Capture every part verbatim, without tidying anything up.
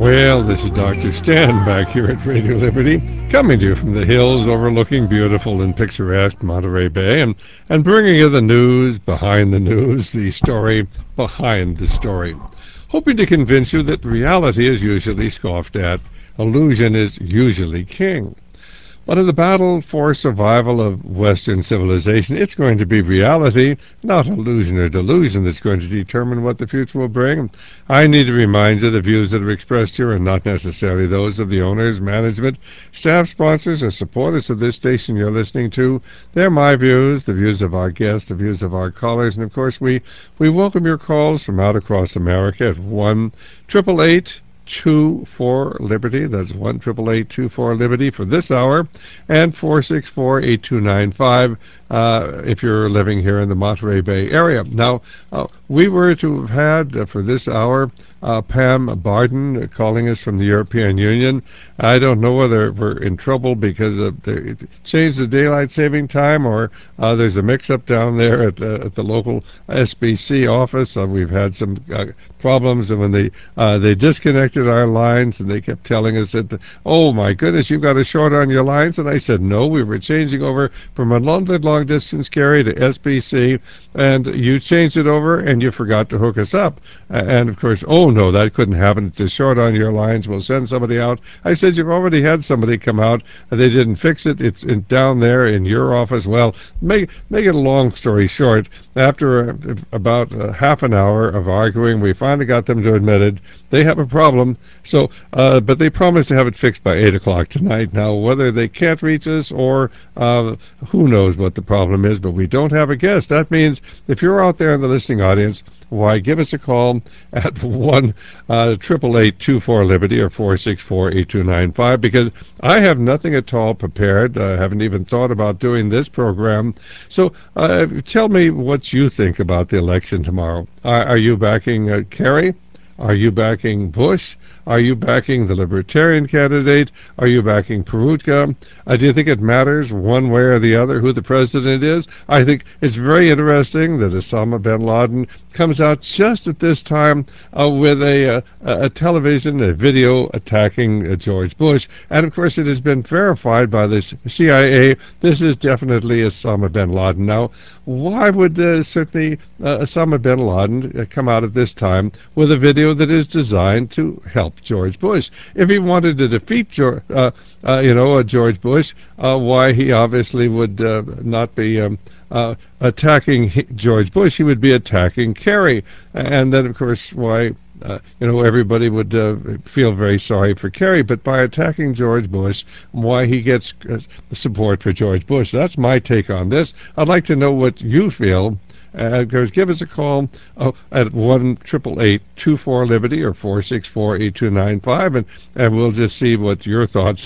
Well, this is Doctor Stan back here at Radio Liberty, coming to you from the hills overlooking beautiful and picturesque Monterey Bay, and, and bringing you the news behind the news, the story behind the story. Hoping to convince you that reality is usually scoffed at, illusion is usually king. But in the battle for survival of Western civilization, it's going to be reality, not illusion or delusion, that's going to determine what the future will bring. I need to remind you the views that are expressed here are not necessarily those of the owners, management, staff, sponsors, or supporters of this station you're listening to. They're my views, the views of our guests, the views of our callers, and of course we, we welcome your calls from out across America at one triple eight two four Liberty. That's one triple eight two four Liberty for this hour, and four six four eight two nine five uh, if you're living here in the Monterey Bay area. Now, uh, we were to have had uh, for this hour uh, Pam Barden calling us from the European Union. I don't know whether we're in trouble because of the change the daylight saving time, or uh, there's a mix-up down there at, uh, at the local S B C office. Uh, we've had some uh, problems, and when they uh, they disconnected our lines, and they kept telling us that, oh my goodness, you've got a short on your lines, and I said no, we were changing over from a London long distance carrier to S B C, and you changed it over and you forgot to hook us up. Uh, and of course, oh no, that couldn't happen. It's a short on your lines. We'll send somebody out. I said, you've already had somebody come out, and they didn't fix it. It's in, down there in your office. Well, make make it a long story short. After uh, about uh, half an hour of arguing, we finally got them to admit it. They have a problem. So, uh, but they promised to have it fixed by eight o'clock tonight. Now, whether they can't reach us or uh, who knows what the problem is, but we don't have a guest. That means if you're out there in the listening audience, why, give us a call at one triple eight two four Liberty or four six four eight two nine five, because I have nothing at all prepared. I haven't even thought about doing this program. So uh, tell me what you think about the election tomorrow. Are, are you backing uh, Kerry? Are you backing Bush? Are you backing the Libertarian candidate? Are you backing Perutka? Uh, do you think it matters one way or the other who the president is? I think it's very interesting that Osama bin Laden comes out just at this time uh, with a, uh, a television, a video attacking uh, George Bush. And of course it has been verified by the C I A. This is definitely Osama bin Laden. Now, why would uh, certainly uh, Osama bin Laden uh, come out at this time with a video that is designed to help George Bush? If he wanted to defeat George, uh, uh, you know, uh, George Bush, uh, why he obviously would uh, not be um, uh, attacking George Bush. He would be attacking Kerry, and then of course why uh, you know everybody would uh, feel very sorry for Kerry. But by attacking George Bush, why he gets uh, support for George Bush? That's my take on this. I'd like to know what you feel. Uh, give us a call uh, at one triple eight two four Liberty or four six four eight two nine five, and and we'll just see what your thoughts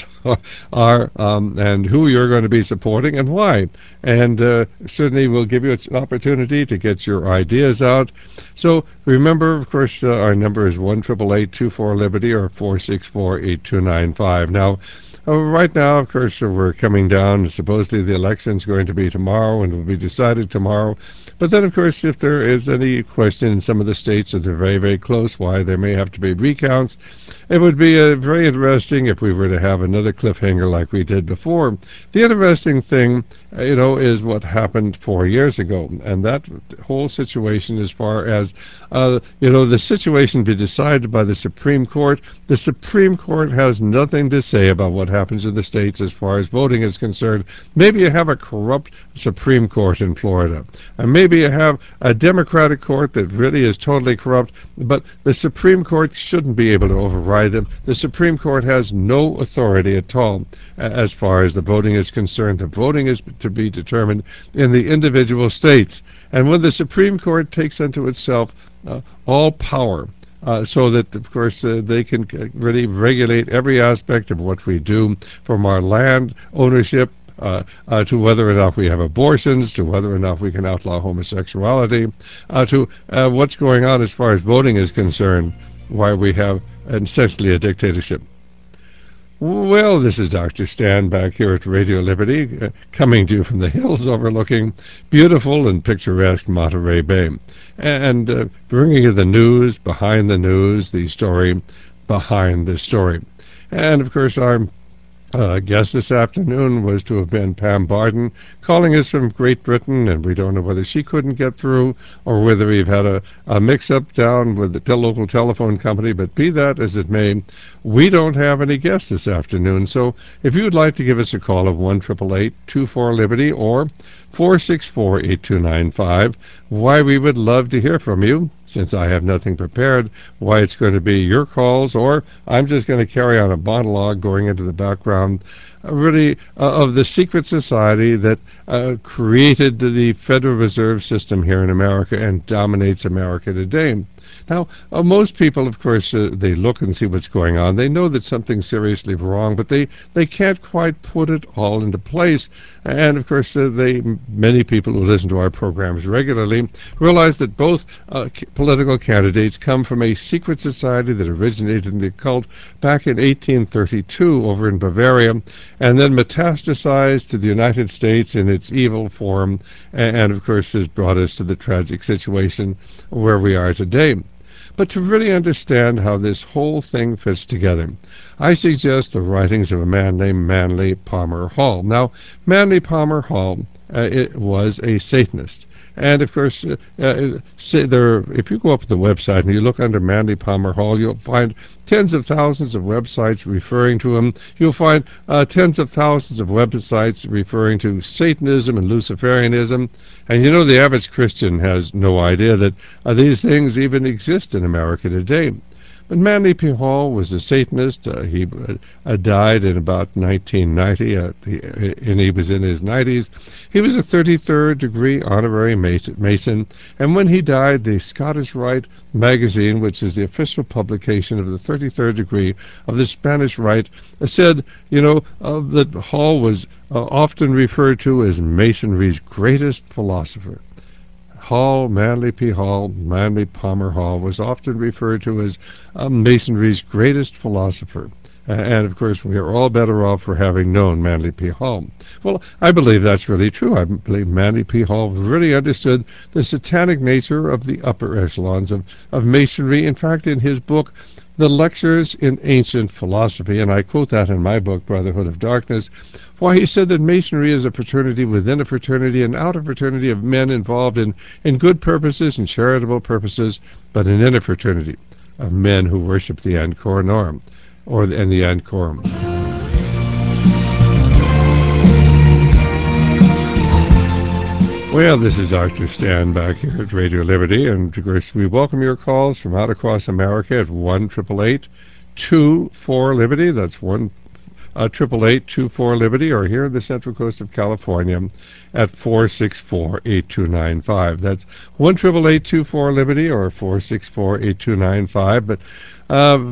are um, and who you're going to be supporting and why. And uh, certainly we'll give you an opportunity to get your ideas out. So remember, of course, uh, our number is one triple eight two four Liberty or four six four eight two nine five. Now, Uh, right now, of course, uh, we're coming down. Supposedly the election's going to be tomorrow and will be decided tomorrow. But then, of course, if there is any question in some of the states that are very, very close, why there may have to be recounts, it would be uh, very interesting if we were to have another cliffhanger like we did before. The interesting thing, uh, you know, is what happened four years ago. And that whole situation as far as, uh, you know, the situation be decided by the Supreme Court. The Supreme Court has nothing to say about what happens in the states as far as voting is concerned. Maybe you have a corrupt Supreme Court in Florida, and maybe you have a Democratic court that really is totally corrupt, but the Supreme Court shouldn't be able to override them. The Supreme Court has no authority at all as far as the voting is concerned. The voting is to be determined in the individual states, and when the Supreme Court takes unto itself uh, all power, Uh, so that, of course, uh, they can really regulate every aspect of what we do, from our land ownership uh, uh, to whether or not we have abortions, to whether or not we can outlaw homosexuality, uh, to uh, what's going on as far as voting is concerned, why we have essentially a dictatorship. Well, this is Doctor Stan back here at Radio Liberty, uh, coming to you from the hills overlooking beautiful and picturesque Monterey Bay, and uh, bringing you the news behind the news, the story behind this story. And, of course, our Uh, guest this afternoon was to have been Pam Barden, calling us from Great Britain, and we don't know whether she couldn't get through or whether we've had a, a mix-up down with the local telephone company, but be that as it may, we don't have any guests this afternoon. So if you would like to give us a call of one eight eight eight, two four, Liberty or four six four, eight two nine five, why, we would love to hear from you. Since I have nothing prepared, why, it's going to be your calls, or I'm just going to carry on a monologue going into the background, uh, really, uh, of the secret society that uh, created the Federal Reserve System here in America and dominates America today. Now, uh, most people, of course, uh, they look and see what's going on. They know that something's seriously wrong, but they, they can't quite put it all into place. And, of course, uh, they many people who listen to our programs regularly realize that both uh, c- political candidates come from a secret society that originated in the occult back in eighteen thirty-two over in Bavaria, and then metastasized to the United States in its evil form, and, and of course, has brought us to the tragic situation where we are today. But to really understand how this whole thing fits together, I suggest the writings of a man named Manly Palmer Hall. Now, Manly Palmer Hall uh, it was a Satanist. And, of course, uh, uh, say there, if you go up to the website and you look under Manly Palmer Hall, you'll find tens of thousands of websites referring to him. You'll find uh, tens of thousands of websites referring to Satanism and Luciferianism. And you know the average Christian has no idea that uh, these things even exist in America today. But Manly P. Hall was a Satanist. Uh, he uh, died in about nineteen ninety, uh, he, and he was in his nineties. He was a thirty-third degree honorary Mason, and when he died, the Scottish Rite magazine, which is the official publication of the thirty-third degree of the Spanish Rite, uh, said, you know, uh, that Hall was uh, often referred to as Masonry's greatest philosopher. Hall, Manly P. Hall, Manly Palmer Hall, was often referred to as uh, Masonry's greatest philosopher. Uh, and, of course, we are all better off for having known Manly P. Hall. Well, I believe that's really true. I believe Manly P. Hall really understood the satanic nature of the upper echelons of, of Masonry. In fact, in his book, The Lectures in Ancient Philosophy, and I quote that in my book, Brotherhood of Darkness, why, he said that Masonry is a fraternity within a fraternity, an outer fraternity of men involved in, in good purposes and charitable purposes, but an inner fraternity of men who worship the Ancorum, or the, and the Ancorum. Well, this is Doctor Stan back here at Radio Liberty, and of course we welcome your calls from out across America at one eight eight eight, two four, Liberty. That's one Uh, eight eight eight, two four, Liberty, or here in the Central Coast of California at four six four, eight two nine five. That's one eight eight eight, two four, Liberty, or four six four, eight two nine five. But uh,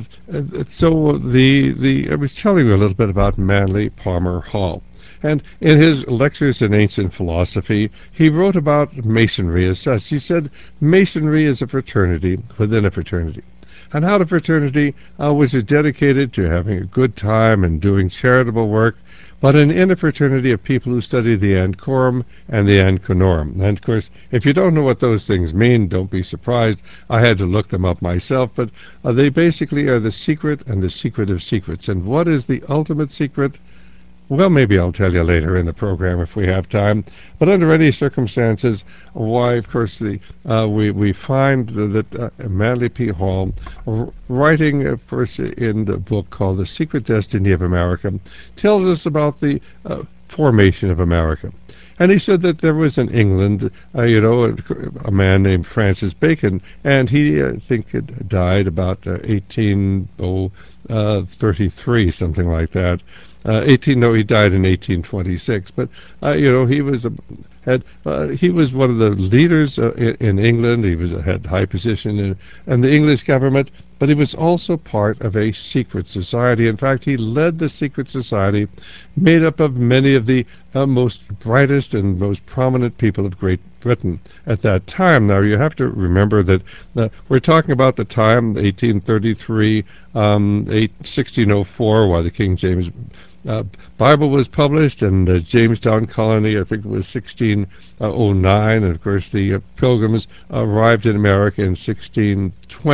so the the I was telling you a little bit about Manly Palmer Hall. And in his Lectures in Ancient Philosophy, he wrote about Masonry as such. He said, Masonry is a fraternity within a fraternity. And how the fraternity uh, was dedicated to having a good time and doing charitable work, but an inner fraternity of people who study the Ancorum and the Anconorum. And, of course, if you don't know what those things mean, don't be surprised. I had to look them up myself, but uh, they basically are the secret and the secret of secrets. And what is the ultimate secret? Well, maybe I'll tell you later in the program if we have time. But under any circumstances, why, of course, the uh, we we find that uh, Manly P. Hall, r- writing, of course, in the book called The Secret Destiny of America, tells us about the uh, formation of America. And he said that there was in England, uh, you know, a, a man named Francis Bacon, and he, I think, had died about uh, eighteen thirty-three, something like that. Uh, eighteen no, he died in eighteen twenty-six. But uh, you know, he was a had uh, he was one of the leaders uh, in, in England. He was had high position in, in the English government, but he was also part of a secret society. In fact, he led the secret society, made up of many of the uh, most brightest and most prominent people of Great Britain at that time. Now, you have to remember that uh, we're talking about the time, eighteen thirty-three, um, sixteen oh four, while the King James Uh, Bible was published, and the Jamestown colony, I think it was sixteen oh nine, and of course the uh, Pilgrims arrived in America in sixteen twenty.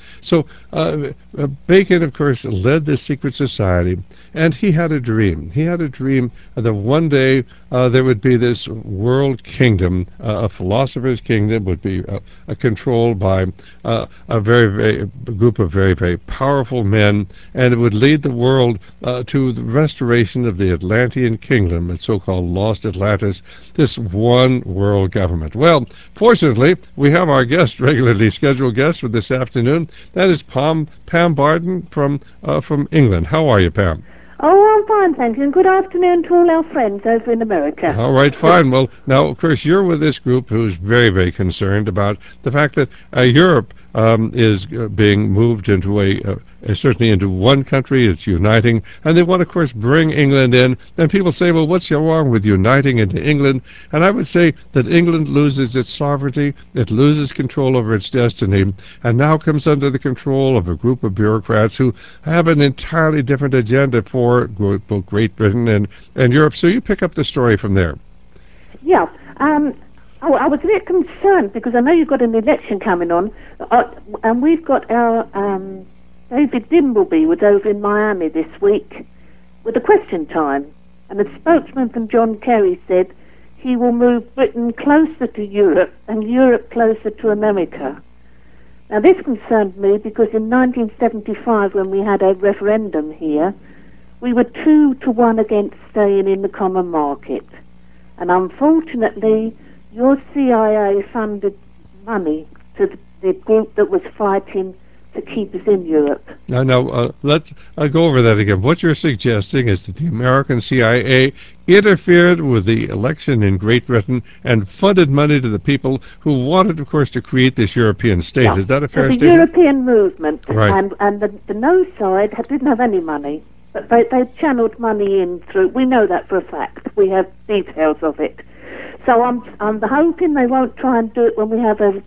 So uh, uh, Bacon, of course, led this secret society, and he had a dream. He had a dream that one day uh, there would be this world kingdom, uh, a philosopher's kingdom would be uh, uh, controlled by uh, a very, very a group of very, very powerful men, and it would lead the world uh, to the restoration of the Atlantean kingdom, the so-called Lost Atlantis, this one world government. Well, fortunately, we have our guest, regularly scheduled guest for this afternoon. That is Pam, Pam Barden from uh, from England. How are you, Pam? Oh, I'm fine, thank you, and good afternoon to all our friends over in America. All right, fine. Well, now, of course, you're with this group who's very, very concerned about the fact that uh, Europe um, is uh, being moved into a, uh, certainly into one country. It's uniting, and they want, of course, bring England in. And people say, well, what's wrong with uniting into England? And I would say that England loses its sovereignty, it loses control over its destiny, and now comes under the control of a group of bureaucrats who have an entirely different agenda for both Great Britain and, and Europe. So you pick up the story from there. Yeah. Um, I, I was a bit concerned because I know you've got an election coming on, uh, and we've got our um, David Dimbleby was over in Miami this week with a question time, and the spokesman from John Kerry said he will move Britain closer to Europe and Europe closer to America. Now this concerned me because in nineteen seventy-five, when we had a referendum here, we were two to one against staying in the common market. And unfortunately, your C I A funded money to the, the group that was fighting to keep us in Europe. Now, now uh, let's uh, go over that again. What you're suggesting is that the American C I A interfered with the election in Great Britain and funded money to the people who wanted, of course, to create this European state. Yeah. Is that a fair the statement? The European movement, right. and, and the, the no side had, didn't have any money. But they, they channeled money in through, we know that for a fact. We have details of it. So I'm, I'm hoping they won't try and do it when we have a,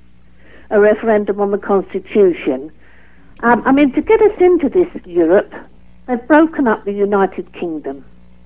a referendum on the Constitution. Um, I mean, to get us into this Europe, they've broken up the United Kingdom.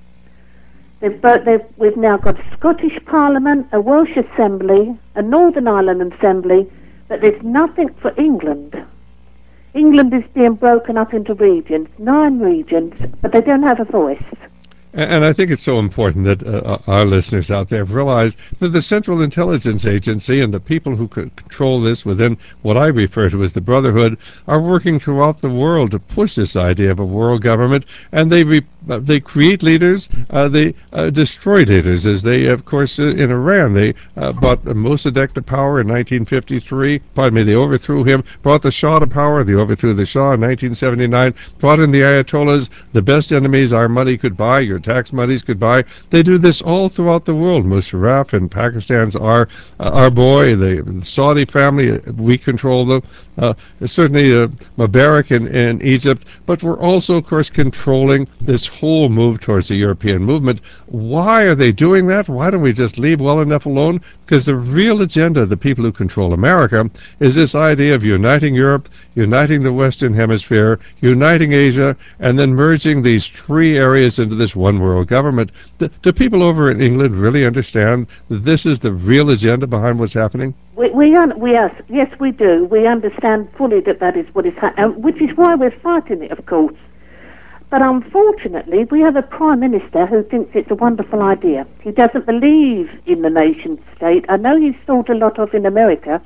They've, they've, we've now got a Scottish Parliament, a Welsh Assembly, a Northern Ireland Assembly, but there's nothing for England. England is being broken up into regions, nine regions, but they don't have a voice. And I think it's so important that uh, our listeners out there realize that the Central Intelligence Agency and the people who control this within what I refer to as the Brotherhood are working throughout the world to push this idea of a world government, and they re- uh, they create leaders, uh, they uh, destroy leaders, as they, of course, uh, in Iran, they uh, brought Mossadegh to power in nineteen fifty-three, pardon me, they overthrew him, brought the Shah to power, they overthrew the Shah in nineteen seventy-nine, brought in the Ayatollahs, the best enemies our money could buy, your tax monies could buy. They do this all throughout the world. Musharraf and Pakistan's our uh, our boy, the, the Saudi family, we control them. Uh, certainly uh, Mubarak in, in Egypt, but we're also, of course, controlling this whole move towards the European movement. Why are they doing that? Why don't we just leave well enough alone? Because the real agenda of the people who control America is this idea of uniting Europe, uniting the Western Hemisphere, uniting Asia, and then merging these three areas into this one world government. Do, do people over in England really understand that this is the real agenda behind what's happening? We, we, un- we are, yes, we do. We understand fully that that is what is happening, which is why we're fighting it, of course. But unfortunately, we have a Prime Minister who thinks it's a wonderful idea. He doesn't believe in the nation state. I know he's thought a lot of in America,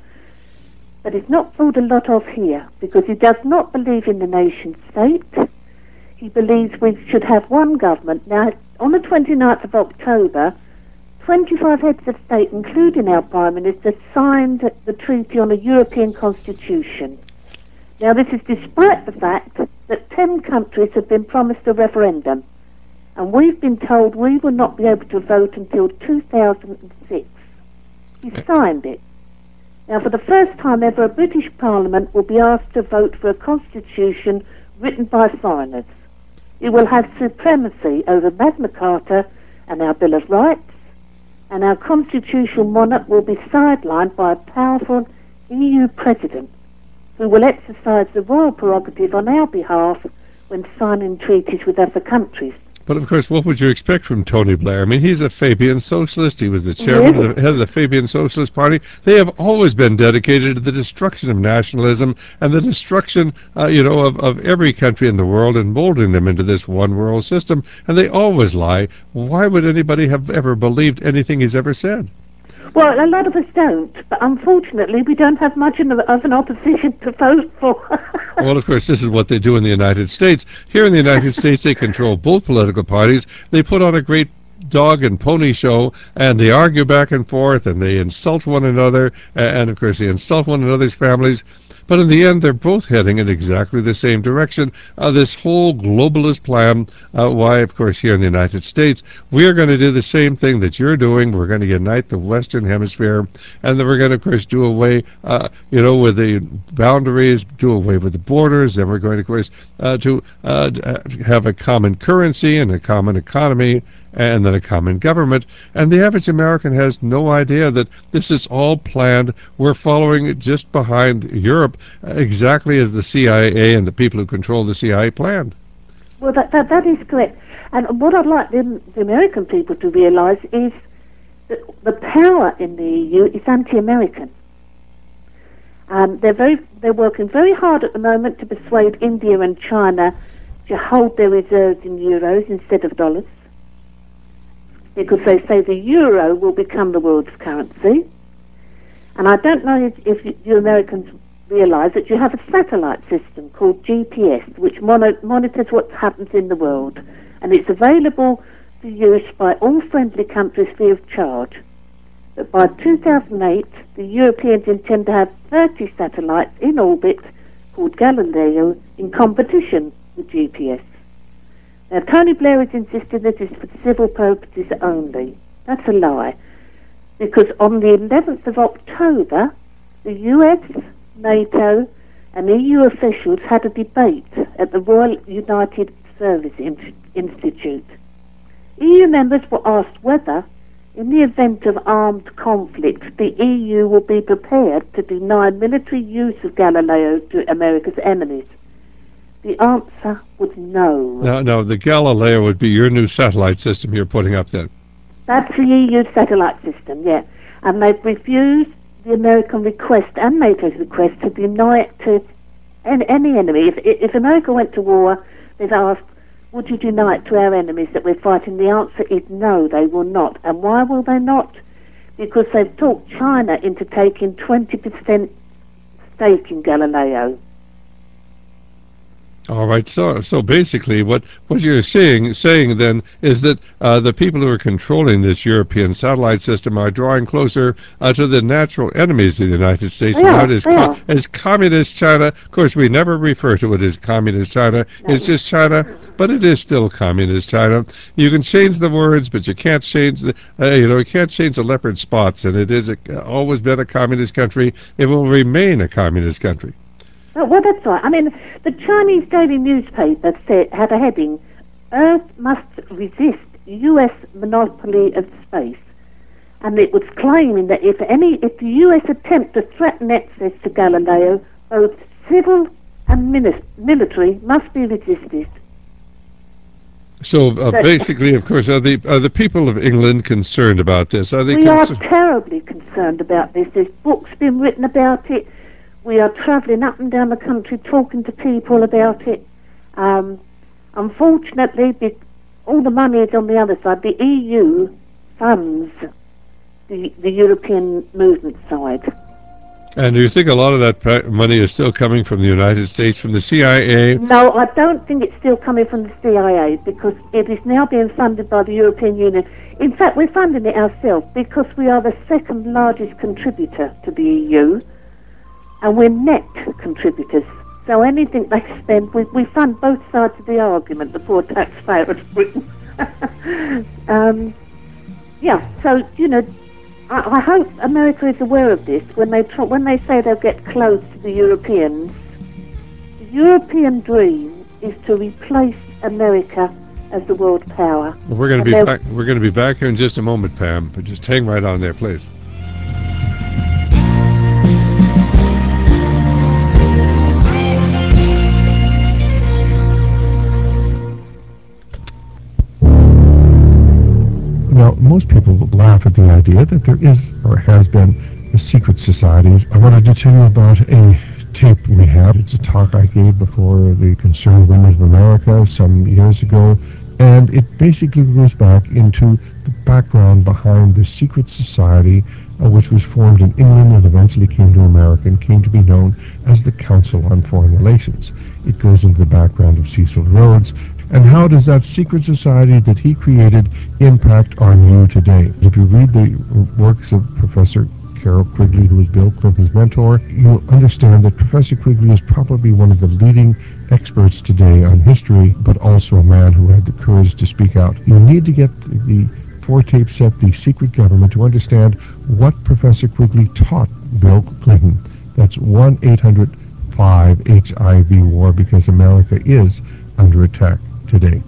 but he's not thought a lot of here, because he does not believe in the nation state. He believes we should have one government. Now, on the twenty-ninth of October, twenty-five heads of state, including our Prime Minister, signed the Treaty on a European Constitution. Now, this is despite the fact that ten countries have been promised a referendum, and we've been told we will not be able to vote until two thousand six. He signed it. Now, for the first time ever, a British Parliament will be asked to vote for a constitution written by foreigners. It will have supremacy over Magna Carta and our Bill of Rights, and our constitutional monarch will be sidelined by a powerful E U president who will exercise the royal prerogative on our behalf when signing treaties with other countries. But of course, what would you expect from Tony Blair? I mean, he's a Fabian socialist. He was the chairman Yes. of the head of the Fabian Socialist Party. They have always been dedicated to the destruction of nationalism and the destruction, uh, you know, of, of every country in the world and molding them into this one world system. And they always lie. Why would anybody have ever believed anything he's ever said? Well, a lot of us don't, but unfortunately we don't have much of an opposition to vote for. Well, of course, this is what they do in the United States. Here in the United States, they control both political parties. They put on a great dog and pony show, and they argue back and forth, and they insult one another, and, of course, they insult one another's families. But in the end, they're both heading in exactly the same direction. Uh, this whole globalist plan, uh, why, of course, here in the United States, we're going to do the same thing that you're doing. We're going to unite the Western Hemisphere, and then we're going to, of course, do away, uh, you know, with the boundaries, do away with the borders, and we're going to, of course, uh, to uh, have a common currency and a common economy, and then a common government. And the average American has no idea that this is all planned. We're following just behind Europe, uh, exactly as the C I A and the people who control the C I A planned. Well, that, that, that is correct. And what I'd like the, the American people to realise is that the power in the E U is anti-American. Um, they're very, they're working very hard at the moment to persuade India and China to hold their reserves in euros instead of dollars, because they say the euro will become the world's currency. And I don't know if, if you Americans realise that you have a satellite system called G P S, which mono- monitors what happens in the world, and it's available for use by all friendly countries free of charge. But by two thousand eight, the Europeans intend to have thirty satellites in orbit called Galileo in competition with G P S. Now, Tony Blair has insisted that it's for civil purposes only. That's a lie. Because on the eleventh of October, the U S, NATO, and E U officials had a debate at the Royal United Service In- Institute. E U members were asked whether, in the event of armed conflict, the E U will be prepared to deny military use of Galileo to America's enemies. The answer was no. Now, now, the Galileo would be your new satellite system you're putting up then. That's the E U satellite system, yeah. And they've refused the American request and NATO's request to deny it to any, any enemy. If, if America went to war, they've asked, would you deny it to our enemies that we're fighting? The answer is no, they will not. And why will they not? Because they've talked China into taking twenty percent stake in Galileo. All right, so so basically what, what you're saying, saying then is that uh, the people who are controlling this European satellite system are drawing closer uh, to the natural enemies of the United States. Yeah, Now it is yeah. co- as communist China. Of course, we never refer to it as communist China. No. It's just China, but it is still communist China. You can change the words, but you can't change the, uh, you know, you can't change the leopard spots, and it is a, always been a communist country. It will remain a communist country. Oh, well, that's right. I mean, the Chinese daily newspaper said, had a heading, Earth must resist U S monopoly of space. And it was claiming that if any, if the U S attempt to threaten access to Galileo, both civil and minis- military must be resisted. So uh, basically, of course, are the are the people of England concerned about this? Are they we are concerned? terribly concerned about this. There's books been written about it. We are travelling up and down the country talking to people about it. Um, unfortunately, be, all the money is on the other side. The E U funds the, the European movement side. And do you think a lot of that pra- money is still coming from the United States, from the C I A? No, I don't think it's still coming from the C I A, because it is now being funded by the European Union. In fact, we're funding it ourselves because we are the second largest contributor to the E U. And we're net contributors. So anything they spend, we, we fund both sides of the argument, the poor taxpayer of Britain. um, yeah, so, you know, I, I hope America is aware of this when they tr- when they say they'll get close to the Europeans. The European dream is to replace America as the world power. We're going to be back. We're going to be back here in just a moment, Pam. But just hang right on there, please. the idea that there is or has been secret societies. I wanted to tell you about a tape we have. It's a talk I gave before the Concerned Women of America some years ago, and it basically goes back into the background behind the secret society uh, which was formed in England and eventually came to America and came to be known as the Council on Foreign Relations. It goes into the background of Cecil Rhodes, and how does that secret society that he created impact on you today? If you read the works of Professor Carroll Quigley, who was Bill Clinton's mentor, you'll understand that Professor Quigley is probably one of the leading experts today on history, but also a man who had the courage to speak out. You need to get the four-tape set, The Secret Government, to understand what Professor Quigley taught Bill Clinton. That's one eight hundred five H I V war, because America is under attack today.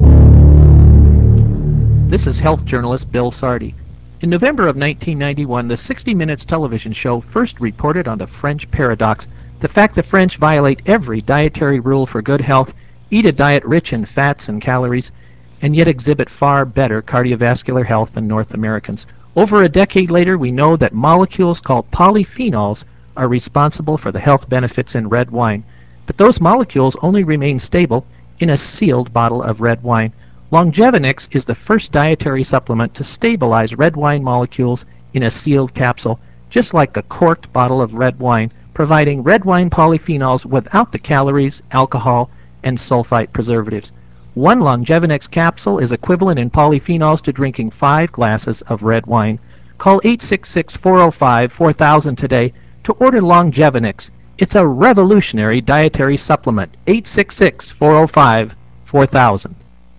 This is health journalist Bill Sardi. In November of nineteen ninety-one, the sixty minutes television show first reported on the French paradox, the fact the French violate every dietary rule for good health, eat a diet rich in fats and calories, and yet exhibit far better cardiovascular health than North Americans. Over a decade later, we know that molecules called polyphenols are responsible for the health benefits in red wine, but those molecules only remain stable in a sealed bottle of red wine. Longevinix is the first dietary supplement to stabilize red wine molecules in a sealed capsule, just like a corked bottle of red wine, providing red wine polyphenols without the calories, alcohol, and sulfite preservatives. One Longevinix capsule is equivalent in polyphenols to drinking five glasses of red wine. Call eight six six, four oh five, four thousand today to order Longevinix. It's a revolutionary dietary supplement. eight six six, four oh five, four thousand.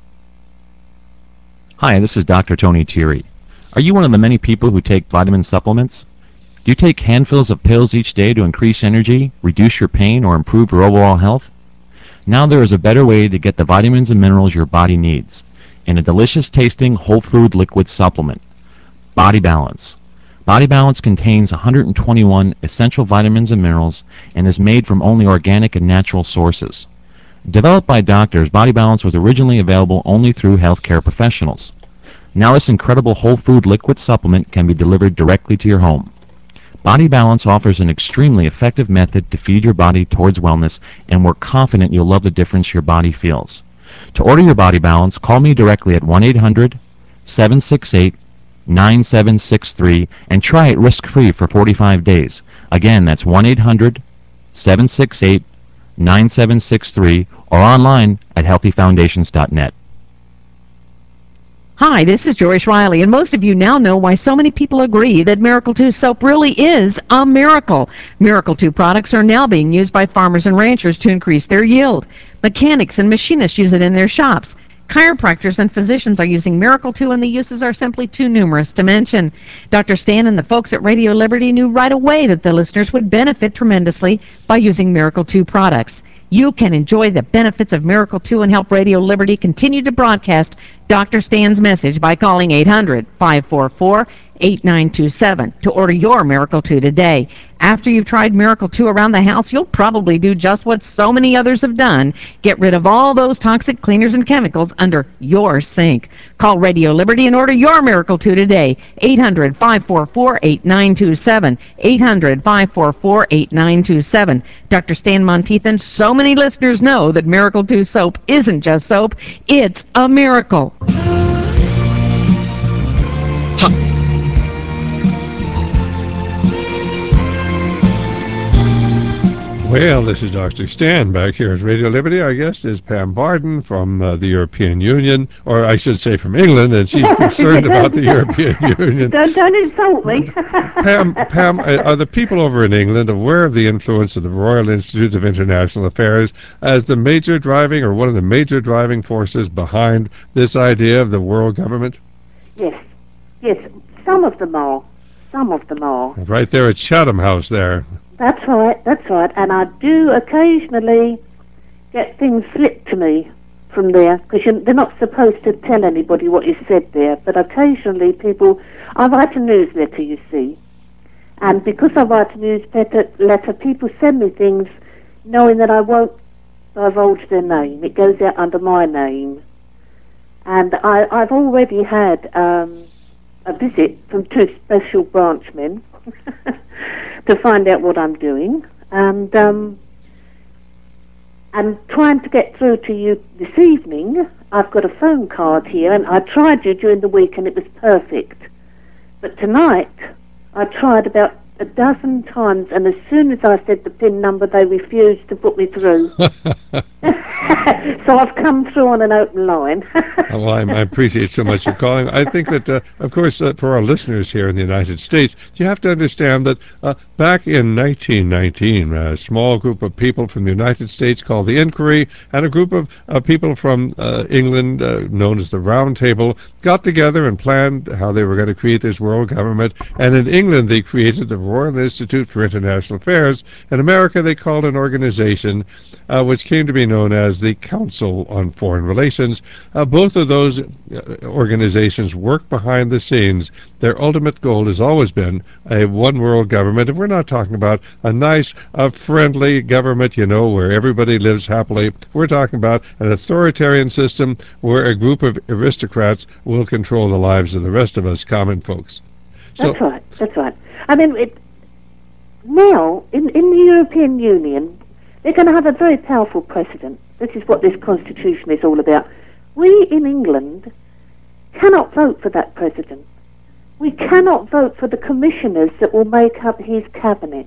Hi, this is Doctor Tony Thierry. Are you one of the many people who take vitamin supplements? Do you take handfuls of pills each day to increase energy, reduce your pain, or improve your overall health? Now there is a better way to get the vitamins and minerals your body needs in a delicious-tasting whole food liquid supplement. Body Balance. Body Balance contains one hundred twenty-one essential vitamins and minerals and is made from only organic and natural sources. Developed by doctors, Body Balance was originally available only through healthcare professionals. Now this incredible whole food liquid supplement can be delivered directly to your home. Body Balance offers an extremely effective method to feed your body towards wellness, and we're confident you'll love the difference your body feels. To order your Body Balance, call me directly at one eight hundred, seven six eight, nine seven six three and try it risk-free for forty-five days. Again, that's one eight hundred, seven six eight, nine seven six three or online at healthy foundations dot net. Hi, this is Joyce Riley, and most of you now know why so many people agree that Miracle two soap really is a miracle. Miracle two products are now being used by farmers and ranchers to increase their yield. Mechanics and machinists use it in their shops. Chiropractors and physicians are using Miracle two, and the uses are simply too numerous to mention. Doctor Stan and the folks at Radio Liberty knew right away that the listeners would benefit tremendously by using Miracle two products. You can enjoy the benefits of Miracle two and help Radio Liberty continue to broadcast Doctor Stan's message by calling eight hundred, five four four, eight nine two seven to order your Miracle two today. After you've tried Miracle two around the house, you'll probably do just what so many others have done. Get rid of all those toxic cleaners and chemicals under your sink. Call Radio Liberty and order your Miracle two today. eight hundred, five four four, eight nine two seven. eight hundred, five four four, eight nine two seven. Doctor Stan Monteith, so many listeners know that Miracle two soap isn't just soap, it's a miracle. Huh. Well, this is Doctor Stan back here at Radio Liberty. Our guest is Pam Barden from uh, the European Union, or I should say from England, and she's concerned about the European Union. Don't, don't insult me. Pam, Pam, are the people over in England aware of the influence of the Royal Institute of International Affairs as the major driving, or one of the major driving forces behind this idea of the world government? Yes, yes, some of them are. Some of them are. Right there at Chatham House there. That's right, that's right. And I do occasionally get things slipped to me from there, because they're not supposed to tell anybody what is said there, but occasionally people... I write a newsletter, you see, and because I write a newsletter, letter, people send me things knowing that I won't divulge their name. It goes out under my name. And I, I've already had um, a visit from two special branchmen to find out what I'm doing, and um, I'm trying to get through to you this evening. I've got a phone card here, and I tried you during the week, and it was perfect. But tonight, I tried about a dozen times, and as soon as I said the PIN number, they refused to put me through. So I've come through on an open line. Well, I, I appreciate so much your calling. I think that, uh, of course, uh, for our listeners here in the United States, you have to understand that uh, back in nineteen nineteen, a small group of people from the United States called the Inquiry and a group of uh, people from uh, England, uh, known as the Round Table, got together and planned how they were going to create this world government. And in England, they created the Royal Institute for International Affairs. In America, they called an organization uh, which came to be known as the Council on Foreign Relations. Uh, both of those uh, organizations work behind the scenes. Their ultimate goal has always been a one world government. And we're not talking about a nice, uh, friendly government, you know, where everybody lives happily. We're talking about an authoritarian system where a group of aristocrats will control the lives of the rest of us common folks. So, that's right, that's right. I mean, it, now, in, in the European Union, they're going to have a very powerful precedent. This is what this constitution is all about. We in England cannot vote for that president. We cannot vote for the commissioners that will make up his cabinet.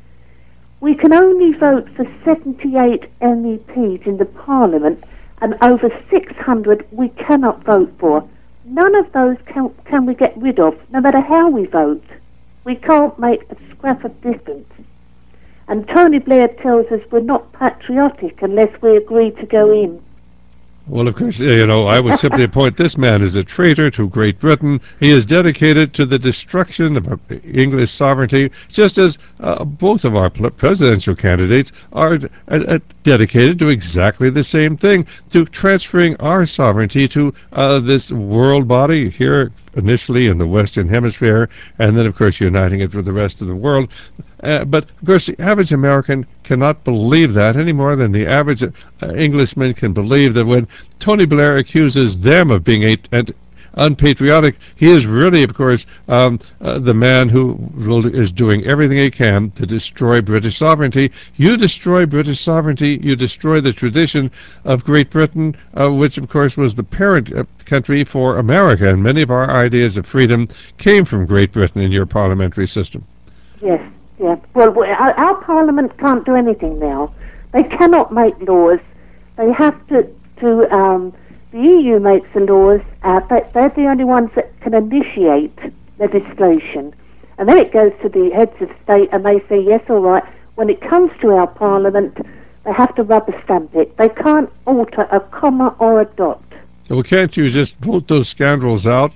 We can only vote for seventy-eight M E Ps in the parliament, and over six hundred we cannot vote for. None of those can, can we get rid of, no matter how we vote. We can't make a scrap of difference. And Tony Blair tells us we're not patriotic unless we agree to go in. Well, of course, you know, I would simply point this man is a traitor to Great Britain. He is dedicated to the destruction of English sovereignty, just as uh, both of our presidential candidates are uh, uh, dedicated to exactly the same thing, to transferring our sovereignty to uh, this world body here initially in the Western Hemisphere, and then, of course, uniting it with the rest of the world. Uh, but, of course, the average American cannot believe that any more than the average uh, Englishman can believe that when Tony Blair accuses them of being a, an unpatriotic, he is really, of course, um, uh, the man who will, is doing everything he can to destroy British sovereignty. You destroy British sovereignty, you destroy the tradition of Great Britain, uh, which, of course, was the parent uh, country for America, and many of our ideas of freedom came from Great Britain in your parliamentary system. Yes. Yeah. Well, our, our Parliament can't do anything now. They cannot make laws. They have to. to um, the E U makes the laws. Uh, they, they're the only ones that can initiate legislation, and then it goes to the heads of state, and they say yes, all right. When it comes to our Parliament, they have to rubber stamp it. They can't alter a comma or a dot. Well, can't you just vote those scoundrels out?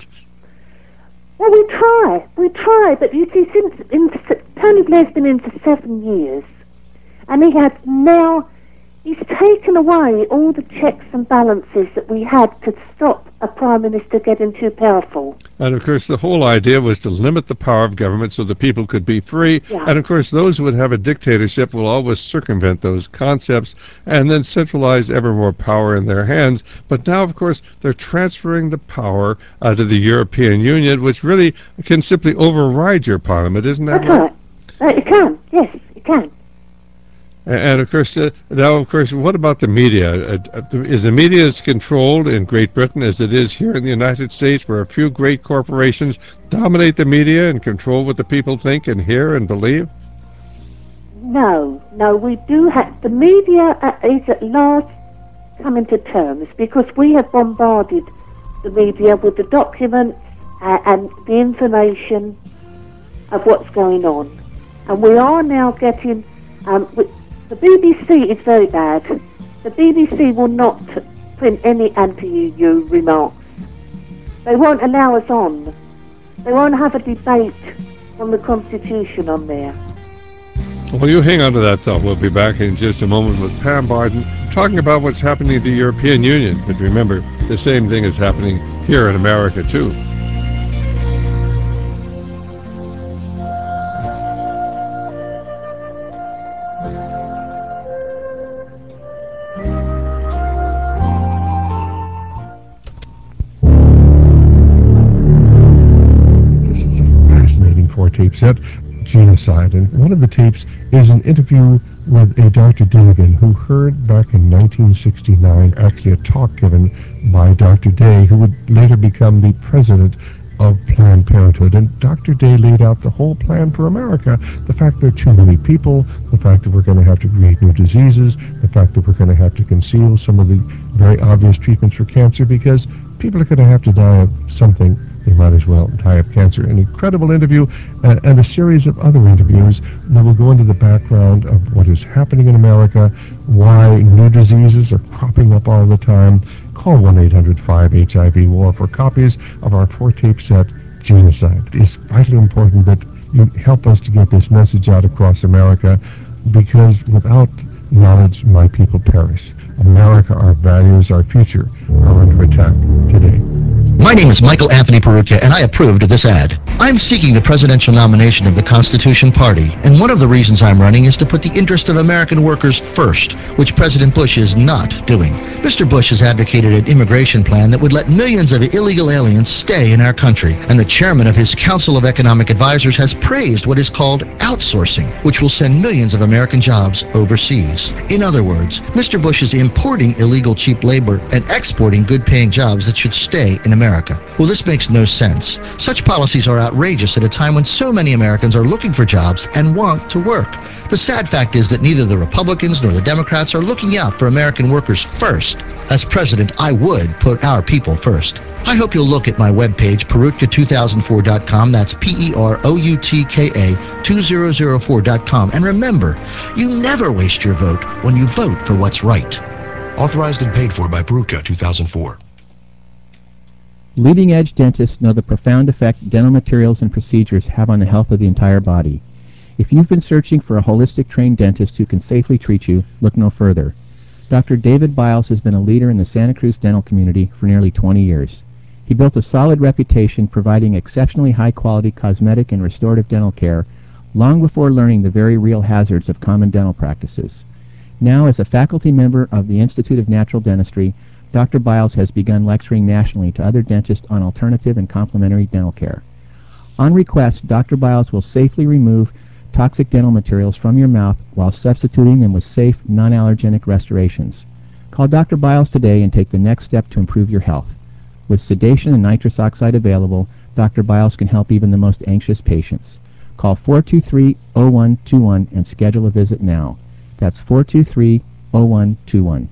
Well, we try, we try, but you see, since in, Tony Blair's been in for seven years, and he has now, he's taken away all the checks and balances that we had to stop a Prime Minister getting too powerful. And, of course, the whole idea was to limit the power of government so that people could be free. Yeah. And, of course, those who would have a dictatorship will always circumvent those concepts and then centralize ever more power in their hands. But now, of course, they're transferring the power uh, to the European Union, which really can simply override your parliament. Isn't that That's right? right. Uh, it can, yes, it can. And, and of course, uh, now, of course, what about the media? Uh, is the media as controlled in Great Britain as it is here in the United States, where a few great corporations dominate the media and control what the people think and hear and believe? No, no, we do have, the media uh, is at last coming to terms, because we have bombarded the media with the documents uh, and the information of what's going on. And we are now getting, um, with, the B B C is very bad. The B B C will not print any anti-E U remarks. They won't allow us on. They won't have a debate on the Constitution on there. Well, you hang on to that thought. We'll be back in just a moment with Pam Barden talking about what's happening to the European Union. But remember, the same thing is happening here in America, too. set, Genocide. And one of the tapes is an interview with a Doctor Dinnigan, who heard back in nineteen sixty-nine, actually a talk given by Doctor Day, who would later become the president of Planned Parenthood. And Doctor Day laid out the whole plan for America. The fact there are too many people, the fact that we're going to have to create new diseases, the fact that we're going to have to conceal some of the very obvious treatments for cancer, because people are going to have to die of something. They might as well die of cancer. An incredible interview uh, and a series of other interviews that will go into the background of what is happening in America, why new diseases are cropping up all the time. Call one eight hundred five H I V war for copies of our four-tape set, Genocide. It's vitally important that you help us to get this message out across America, because without knowledge, my people perish. America, our values, our future are under attack today. My name is Michael Anthony Perucca, and I approved of this ad. I'm seeking the presidential nomination of the Constitution Party, and one of the reasons I'm running is to put the interest of American workers first, which President Bush is not doing. Mister Bush has advocated an immigration plan that would let millions of illegal aliens stay in our country, and the chairman of his Council of Economic Advisors has praised what is called outsourcing, which will send millions of American jobs overseas. In other words, Mister Bush is importing illegal cheap labor and exporting good-paying jobs that should stay in America. Well, this makes no sense. Such policies are outrageous at a time when so many Americans are looking for jobs and want to work. The sad fact is that neither the Republicans nor the Democrats are looking out for American workers first. As president, I would put our people first. I hope you'll look at my webpage, Perutka two thousand four dot com. That's P E R O U T K A two thousand four dot com. And remember, you never waste your vote when you vote for what's right. Authorized and paid for by Perutka two thousand four. Leading-edge dentists know the profound effect dental materials and procedures have on the health of the entire body. If you've been searching for a holistic trained dentist who can safely treat you, look no further. Doctor David Biles has been a leader in the Santa Cruz dental community for nearly twenty years. He built a solid reputation providing exceptionally high-quality cosmetic and restorative dental care long before learning the very real hazards of common dental practices. Now, as a faculty member of the Institute of Natural Dentistry, Doctor Biles has begun lecturing nationally to other dentists on alternative and complementary dental care. On request, Doctor Biles will safely remove toxic dental materials from your mouth while substituting them with safe, non-allergenic restorations. Call Doctor Biles today and take the next step to improve your health. With sedation and nitrous oxide available, Doctor Biles can help even the most anxious patients. Call four two three, zero one two one and schedule a visit now. That's four two three, zero one two one.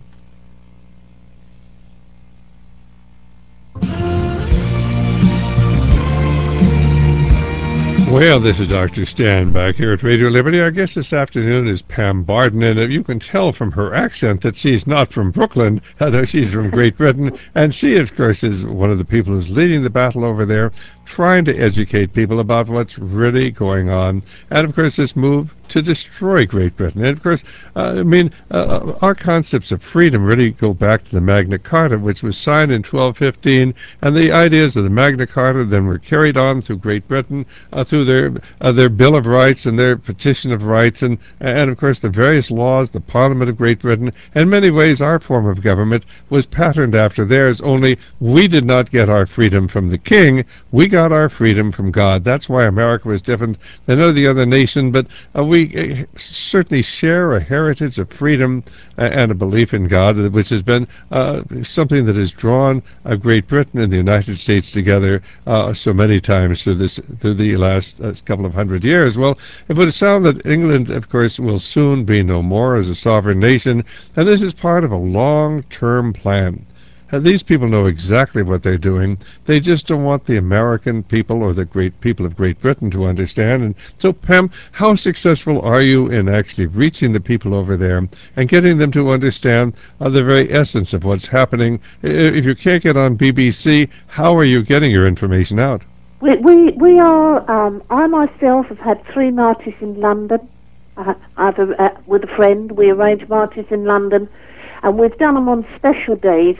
Well, this is Doctor Stan back here at Radio Liberty. Our guest this afternoon is Pam Barden, and you can tell from her accent that she's not from Brooklyn, although she's from Great Britain, and she, of course, is one of the people who's leading the battle over there, trying to educate people about what's really going on, and, of course, this move to destroy Great Britain. And, of course, uh, I mean, uh, our concepts of freedom really go back to the Magna Carta, which was signed in twelve fifteen, and the ideas of the Magna Carta then were carried on through Great Britain, uh, through their uh, their Bill of Rights and their Petition of Rights, and, and, of course, the various laws, the Parliament of Great Britain. In many ways, our form of government was patterned after theirs, only we did not get our freedom from the king, we got our freedom from God. That's why America was different than any other nation, but uh, we We certainly share a heritage of freedom and a belief in God, which has been uh, something that has drawn uh, Great Britain and the United States together uh, so many times through this through the last uh, couple of hundred years. Well, it would sound that England, of course, will soon be no more as a sovereign nation, and this is part of a long-term plan. Uh, these people know exactly what they're doing. They just don't want the American people or the great people of Great Britain to understand. And so, Pam, how successful are you in actually reaching the people over there and getting them to understand uh, the very essence of what's happening? If you can't get on B B C, how are you getting your information out? We we, we are. Um, I myself have had three marches in London. Uh, I've uh, with a friend. We arranged marches in London, and we've done them on special days.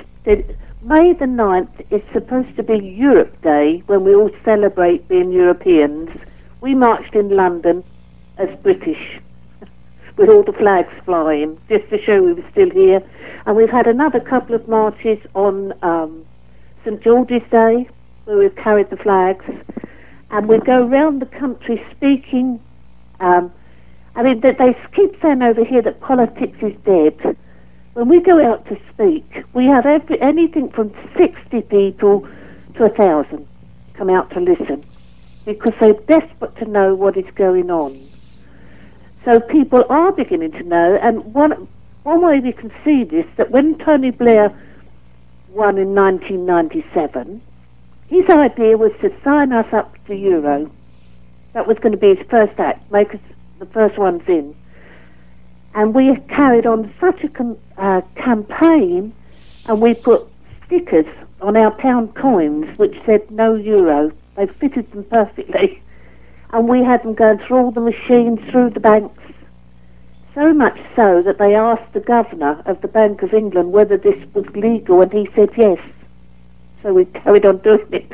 May the ninth is supposed to be Europe Day, when we all celebrate being Europeans. We marched in London as British, with all the flags flying, just to show we were still here. And we've had another couple of marches on um, Saint George's Day, where we've carried the flags. and we go round the country speaking. Um, I mean, they, they keep saying over here that politics is dead. When we go out to speak, we have every, anything from sixty people to a thousand come out to listen, because they're desperate to know what is going on. So people are beginning to know, and one, one way we can see this, that when Tony Blair won in nineteen ninety-seven, his idea was to sign us up to Euro. That was going to be his first act, make us the first ones in. And we carried on such a com- uh, campaign, and we put stickers on our pound coins which said no euro. They fitted them perfectly. And we had them going through all the machines, through the banks. So much so that they asked the governor of the Bank of England whether this was legal, and he said yes. So we carried on doing it.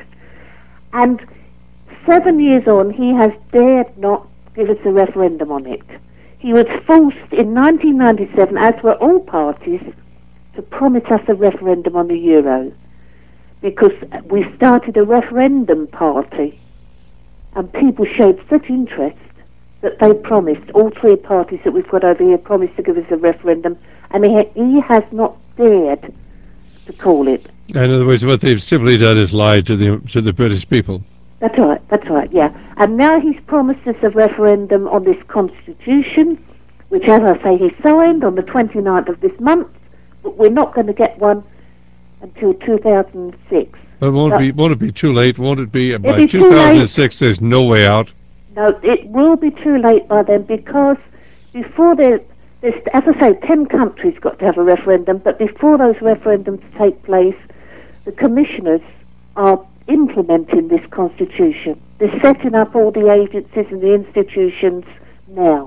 And seven years on, he has dared not give us a referendum on it. He was forced in nineteen ninety-seven, as were all parties, to promise us a referendum on the euro, because we started a referendum party, and people showed such interest that they promised, all three parties that we've got over here promised to give us a referendum, and he, he has not dared to call it. In other words, what they've simply done is lied to the to the British people. That's right, that's right, yeah. And now he's promised us a referendum on this constitution, which, as I say, he signed on the twenty-ninth of this month, but we're not going to get one until two thousand six. But won't, but it be, won't it be too late? Won't it be by be two thousand six there's no way out? No, it will be too late by then, because before there, there's, as I say, ten countries got to have a referendum, but before those referendums take place, the commissioners are implementing this constitution. They're setting up all the agencies and the institutions now.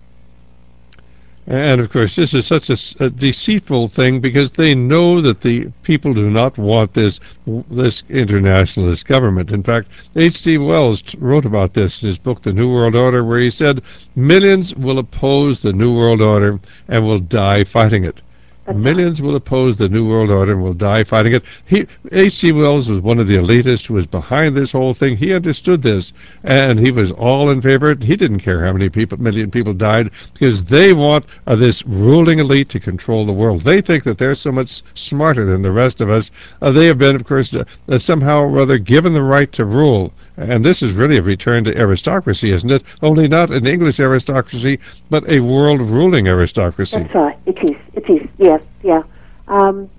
And, of course, this is such a, a deceitful thing, because they know that the people do not want this this internationalist government. In fact, H G Wells t- wrote about this in his book, The New World Order, where he said, millions will oppose the New World Order and will die fighting it. Millions will oppose the New World Order and will die fighting it. He, H G Wells was one of the elitists who was behind this whole thing. He understood this, and he was all in favor. He didn't care how many people, million people died, because they want uh, this ruling elite to control the world. They think that they're so much smarter than the rest of us. Uh, they have been, of course, uh, uh, somehow or other given the right to rule. And this is really a return to aristocracy, isn't it? Only not an English aristocracy, but a world-ruling aristocracy. That's right. It is. It is. Yes. Yeah. Um,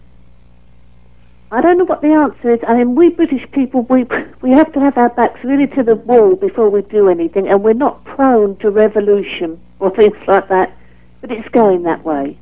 I don't know what the answer is. I mean, we British people, we we have to have our backs really to the wall before we do anything, and we're not prone to revolution or things like that. But it's going that way,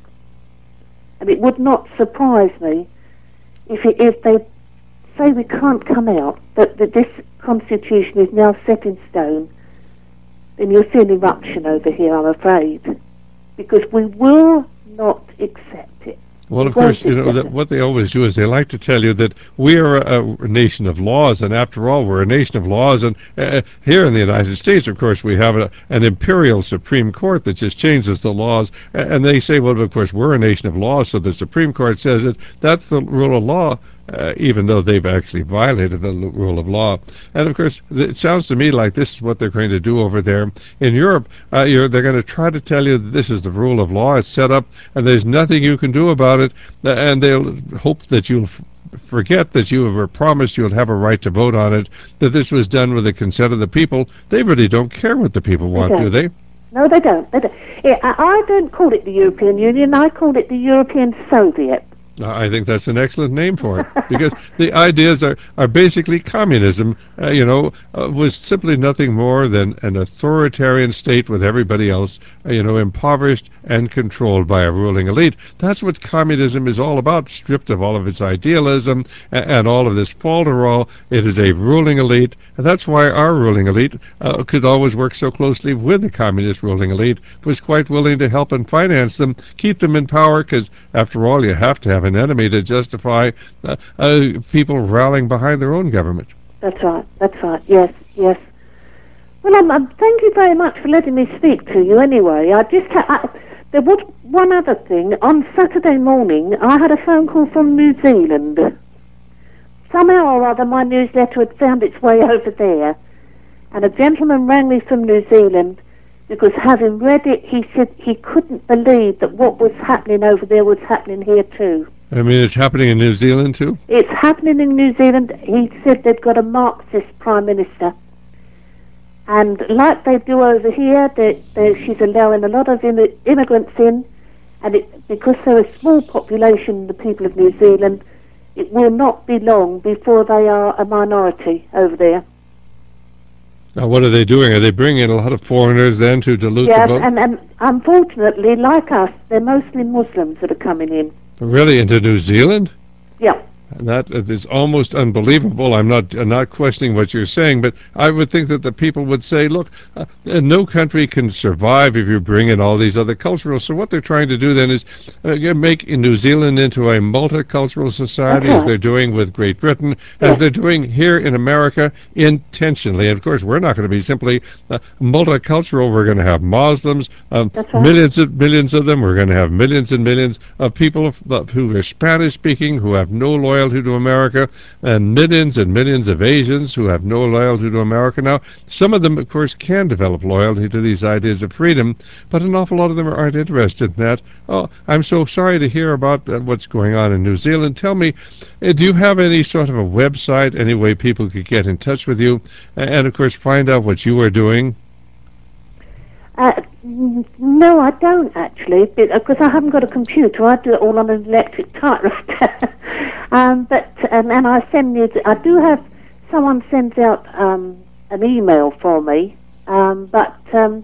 and it would not surprise me if it, if they say we can't come out, that, that this constitution is now set in stone. Then you'll see an eruption over here, I'm afraid, because we will not accept it. Well, of course, you know, that what they always do is they like to tell you that we are a, a nation of laws, and after all, we're a nation of laws. And uh, here in the United States, of course, we have a, an imperial Supreme Court that just changes the laws. And they say, well, of course, we're a nation of laws, so the Supreme Court says that that's the rule of law, uh, even though they've actually violated the rule of law. And, of course, it sounds to me like this is what they're going to do over there. In Europe, uh, you're, they're going to try to tell you that this is the rule of law. It's set up, and there's nothing you can do about it. And they'll hope that you'll f- forget that you have promised you'll have a right to vote on it, that this was done with the consent of the people. They really don't care what the people want, do they? No, they don't. They don't. Yeah, I don't call it the European Union. I call it the European Soviet. I think that's an excellent name for it, because the ideas are, are basically communism, uh, you know, uh, was simply nothing more than an authoritarian state with everybody else, uh, you know, impoverished and controlled by a ruling elite. That's what communism is all about, stripped of all of its idealism and, and all of this falderall. It is a ruling elite, and that's why our ruling elite uh, could always work so closely with the communist ruling elite, was quite willing to help and finance them, keep them in power, because after all, you have to have an enemy to justify uh, uh, people rallying behind their own government. That's right, that's right, yes, yes. Well, um, um, thank you very much for letting me speak to you anyway. I just ha- I, there was one other thing. On Saturday morning, I had a phone call from New Zealand. Somehow or other, my newsletter had found its way over there, And a gentleman rang me from New Zealand because, having read it, he said he couldn't believe that what was happening over there was happening here too. I mean, it's happening in New Zealand too? It's happening in New Zealand. He said they've got a Marxist Prime Minister. And like they do over here, they, they, she's allowing a lot of Im- immigrants in. And it, because they're a small population, the people of New Zealand, it will not be long before they are a minority over there. Now, what are they doing? Are they bringing in a lot of foreigners then to dilute yes, the vote? and, and unfortunately, like us, they're mostly Muslims that are coming in. Really, into New Zealand? Yeah. That is almost unbelievable. I'm not I'm not questioning what you're saying, but I would think that the people would say, look, uh, no country can survive if you bring in all these other cultural. So what they're trying to do then is uh, make New Zealand into a multicultural society, Okay. as they're doing with Great Britain, as they're doing here in America intentionally. And of course, we're not going to be simply uh, multicultural. We're going to have Muslims, um, That's right. millions of millions of them. We're going to have millions and millions of people of, who are Spanish speaking, who have no loyalty to America, and millions and millions of Asians who have no loyalty to America. Now, some of them, of course, can develop loyalty to these ideas of freedom, but an awful lot of them aren't interested in that. Oh, I'm so sorry to hear about uh, what's going on in New Zealand. Tell me, uh, do you have any sort of a website, any way people could get in touch with you, and, of course, find out what you are doing? Uh, n- no, I don't actually, because I haven't got a computer. I do it all on an electric typewriter. um, but um, and I send you. I do have someone sends out um, an email for me. Um, but um,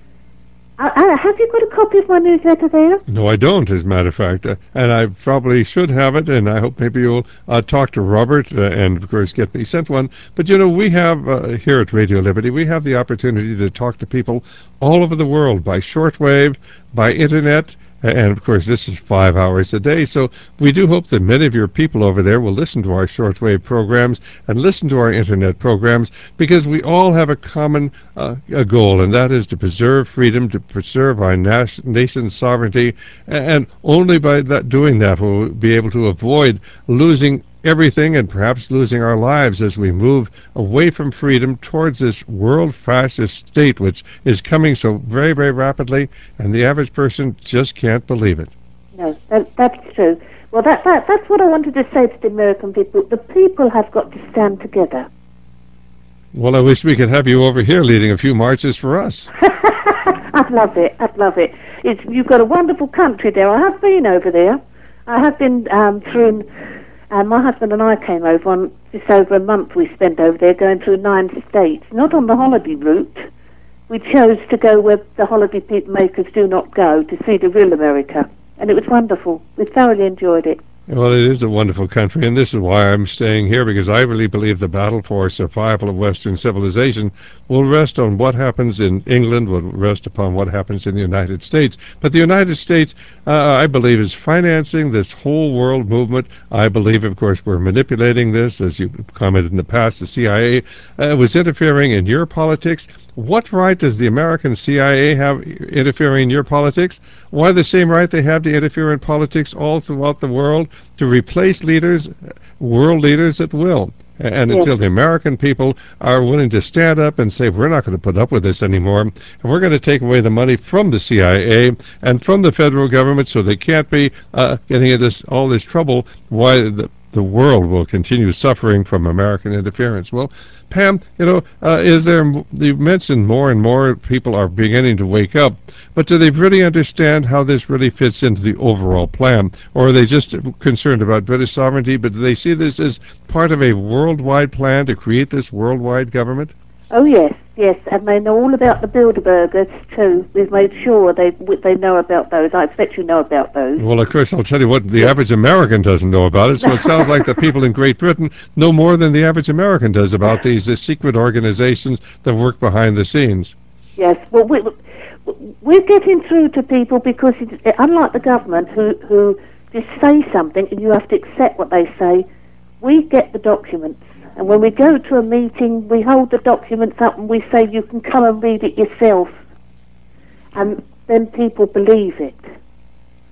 I, I, have you got a copy of my newsletter there? No, I don't, as a matter of fact. Uh, and I probably should have it, and I hope maybe you'll uh, talk to Robert uh, and, of course, get me sent one. But, you know, we have, uh, here at Radio Liberty, we have the opportunity to talk to people all over the world by shortwave, by Internet, and, of course, this is five hours a day. So we do hope that many of your people over there will listen to our shortwave programs and listen to our Internet programs, because we all have a common uh, a goal, and that is to preserve freedom, to preserve our nas- nation's sovereignty, and only by that, doing that will we be able to avoid losing everything and perhaps losing our lives as we move away from freedom towards this world fascist state which is coming so very, very rapidly, and the average person just can't believe it. No, that, that's true. Well, that, that that's what I wanted to say to the American people. The people have got to stand together. Well, I wish we could have you over here leading a few marches for us. I'd love it. I'd love it. It's, you've got a wonderful country there. I have been over there. I have been um, through... Uh, my husband and I came over on just over a month we spent over there going through nine states, not on the holiday route. We chose to go where the holiday makers do not go, to see the real America. And it was wonderful. We thoroughly enjoyed it. Well, it is a wonderful country, and this is why I'm staying here, because I really believe the battle for survival of Western civilization will rest on what happens in England, will rest upon what happens in the United States. But the United States, uh, I believe, is financing this whole world movement. I believe, of course, we're manipulating this, as you commented in the past. The C I A uh, was interfering in your politics. What right does the American C I A have interfering in your politics? Why the same right they have to interfere in politics all throughout the world, to replace leaders, world leaders at will? And Yes. until the American people are willing to stand up and say, we're not going to put up with this anymore, and we're going to take away the money from the C I A and from the federal government so they can't be uh, getting into this, all this trouble, why the, the world will continue suffering from American interference. Well, Pam, you know, uh, is there, you mentioned more and more people are beginning to wake up, but do they really understand how this really fits into the overall plan? Or are they just concerned about British sovereignty, but do they see this as part of a worldwide plan to create this worldwide government? Oh, yes, yes, and they know all about the Bilderbergers, too. We've made sure they they know about those. I expect you know about those. Well, of course, I'll tell you what the average American doesn't know about it, so it sounds like the people in Great Britain know more than the average American does about these uh, secret organizations that work behind the scenes. Yes, well, we, we're getting through to people because, it's, unlike the government, who, who just say something and you have to accept what they say, we get the documents. And when we go to a meeting, we hold the documents up and we say, you can come and read it yourself. And then people believe it.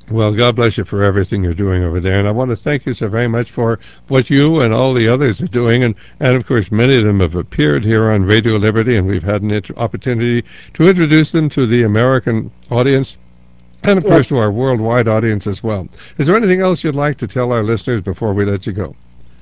Well, God bless you for everything you're doing over there. And I want to thank you so very much for what you and all the others are doing. And, and of course, many of them have appeared here on Radio Liberty, and we've had an int- opportunity to introduce them to the American audience and, of Yes. course, to our worldwide audience as well. Is there anything else you'd like to tell our listeners before we let you go?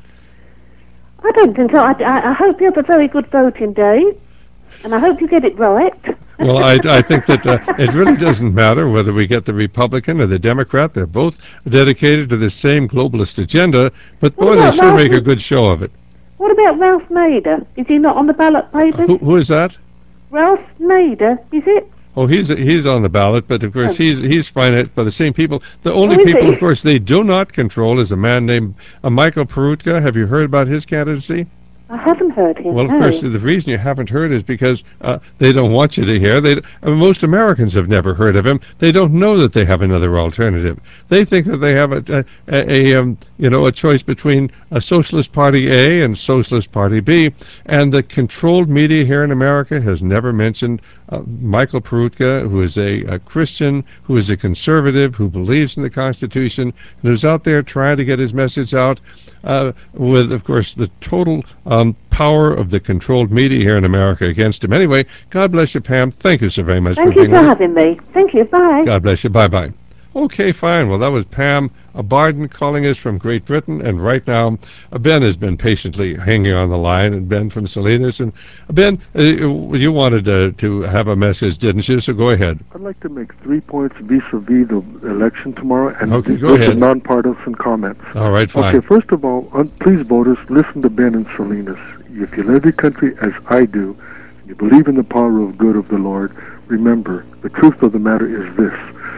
I don't think so. I, I, I hope you have a very good voting day, and I hope you get it right. Well, I, I think that uh, it really doesn't matter whether we get the Republican or the Democrat. They're both dedicated to the same globalist agenda, but What boy, they about sure Ralph- make a good show of it. What about Ralph Nader? Is he not on the ballot papers? Who, who is that? Ralph Nader, is it? Oh, he's he's on the ballot, but of course Oh. he's he's financed by the same people. The only Oh, is people, he? of course, they do not control is a man named uh, Michael Peroutka. Have you heard about his candidacy? I haven't heard him. Well, of no. course, the reason you haven't heard is because uh, they don't want you to hear. They, I mean, most Americans have never heard of him. They don't know that they have another alternative. They think that they have a, a, a um, you know, a choice between a Socialist Party A and Socialist Party B. And the controlled media here in America has never mentioned uh, Michael Peroutka, who is a, a Christian, who is a conservative, who believes in the Constitution, and who's out there trying to get his message out. Uh, with, of course, the total um, power of the controlled media here in America against him. Anyway, God bless you, Pam. Thank you so very much Thank for you being for with us. having me. Thank you. Bye. God bless you. Bye-bye. Okay, fine. Well, that was Pam Barden calling us from Great Britain, and right now uh, Ben has been patiently hanging on the line, and Ben from Salinas. And uh, Ben, uh, you wanted uh, to have a message, didn't you? So go ahead. I'd like to make three points vis-a-vis the election tomorrow, and Okay, these go are ahead. nonpartisan comments. All right, fine. Okay, first of all, un- please, voters, listen to Ben and Salinas. If you live your country as I do, you believe in the power of good of the Lord, remember, the truth of the matter is this.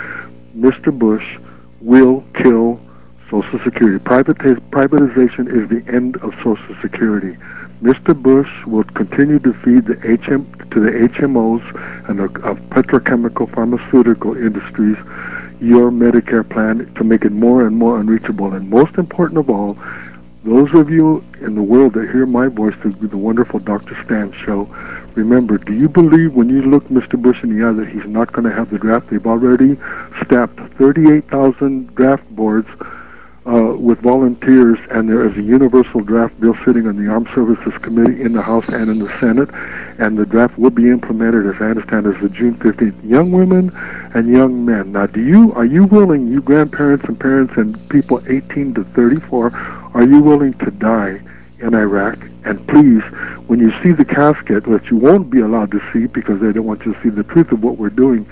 Mister Bush will kill Social Security. Privatiz- privatization is the end of Social Security. Mister Bush will continue to feed the H M to the H M Os and the uh, petrochemical pharmaceutical industries your Medicare plan to make it more and more unreachable. And most important of all, those of you in the world that hear my voice through the wonderful Doctor Stan show, remember, do you believe when you look Mister Bush in the eye that he's not going to have the draft? They've already staffed thirty-eight thousand draft boards uh, with volunteers, and there is a universal draft bill sitting on the Armed Services Committee in the House and in the Senate, and the draft will be implemented, as I understand, as the June fifteenth. Young women and young men. Now, do you are you willing, you grandparents and parents and people eighteen to thirty-four, are you willing to die in Iraq? And please, when you see the casket, which you won't be allowed to see because they don't want you to see the truth of what we're doing,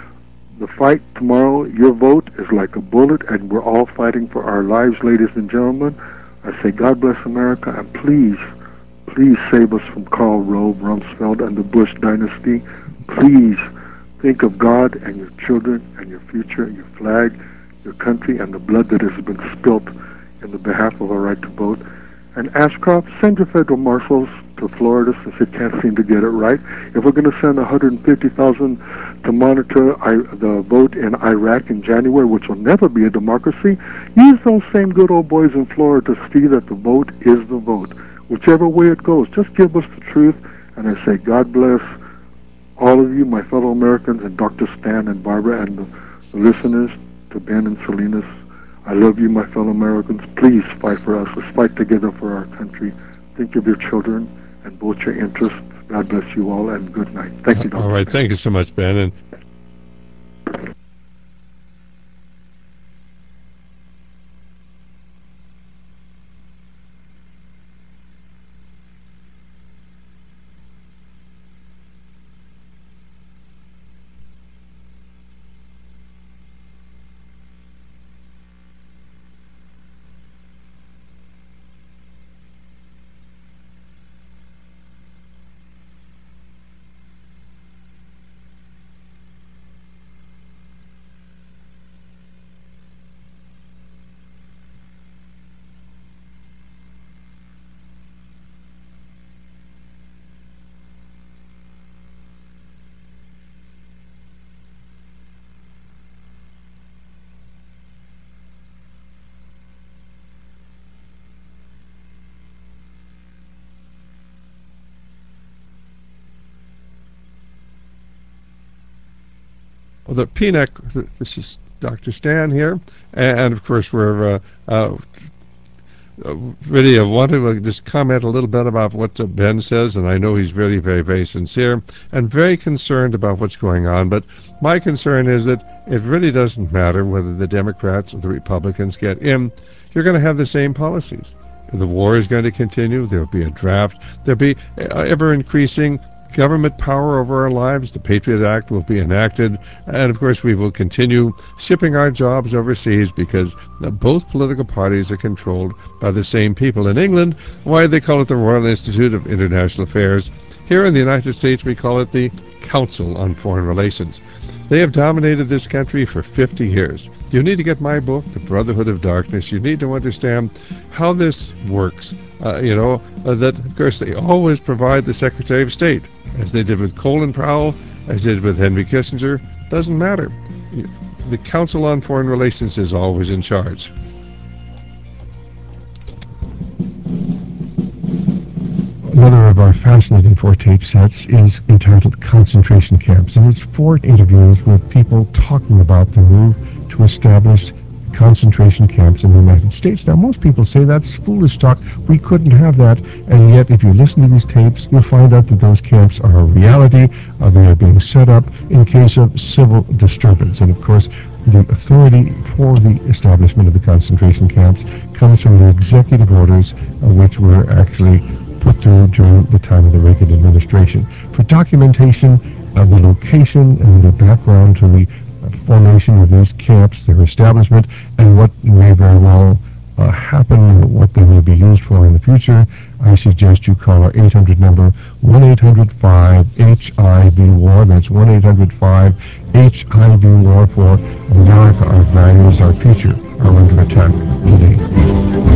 the fight tomorrow, your vote is like a bullet, and we're all fighting for our lives, ladies and gentlemen. I say God bless America, and please, please save us from Karl Rove, Rumsfeld, and the Bush dynasty. Please think of God and your children and your future, your flag, your country, and the blood that has been spilt in the behalf of our right to vote. And Ashcroft, send your federal marshals to Florida since they can't seem to get it right. If we're going to send one hundred fifty thousand to monitor I, the vote in Iraq in January, which will never be a democracy, use those same good old boys in Florida to see that the vote is the vote. Whichever way it goes, just give us the truth. And I say God bless all of you, my fellow Americans, and Doctor Stan and Barbara and the, the listeners, to Ben and Salinas. I love you, my fellow Americans. Please fight for us. Let's fight together for our country. Think of your children and vote your interests. God bless you all, and good night. Thank you, Doctor All right, thank you so much, Ben. And the P N E C, this is Doctor Stan here, and of course we're uh, uh, really I want to just comment a little bit about what uh, Ben says, and I know he's really very, very sincere and very concerned about what's going on, but my concern is that it really doesn't matter whether the Democrats or the Republicans get in. You're going to have the same policies. The war is going to continue. There'll be a draft. There'll be uh, ever-increasing government power over our lives. The Patriot Act will be enacted, and of course we will continue shipping our jobs overseas because uh, both political parties are controlled by the same people. In England, why they call it the Royal Institute of International Affairs. Here in the United States, we call it the Council on Foreign Relations. They have dominated this country for fifty years. You need to get my book, The Brotherhood of Darkness. You need to understand how this works. Uh, you know, uh, that, of course, they always provide the Secretary of State, as they did with Colin Powell, as they did with Henry Kissinger. Doesn't matter. The Council on Foreign Relations is always in charge. Another of our fascinating four tape sets is entitled Concentration Camps, and it's four interviews with people talking about the move to establish concentration camps in the United States. Now, most people say that's foolish talk. We couldn't have that, and yet if you listen to these tapes, you'll find out that those camps are a reality. Uh, they are being set up in case of civil disturbance, and of course, the authority for the establishment of the concentration camps comes from the executive orders, uh, which were actually put through during the time of the Reagan administration. For documentation of the location and the background to the uh, formation of these camps, their establishment, and what may very well uh, happen, what they may be used for in the future, I suggest you call our eight hundred number, one eight hundred five H I V war. That's one eight hundred five H I V war for America. Our values, our future are under attack today.